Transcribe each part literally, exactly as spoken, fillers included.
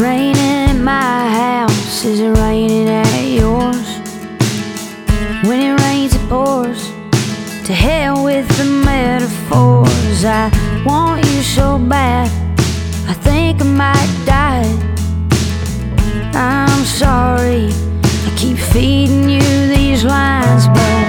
raining at my house, is it raining at yours? When it rains it pours. To hell with the metaphors. I want you so bad, I think I might die. I'm sorry, I keep feeding you these lines, but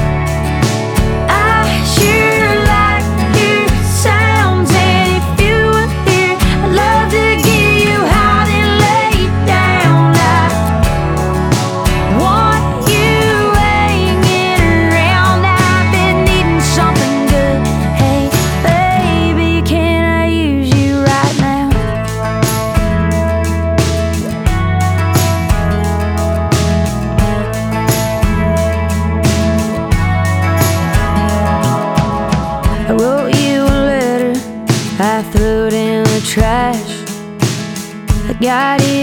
I sure like your sounds. And if you were here, I'd love to get you hot and lay down. I want you hanging around. I've been needing something good. Hey baby, can I use you right now? I wrote you a letter, I threw it in the trash. I got it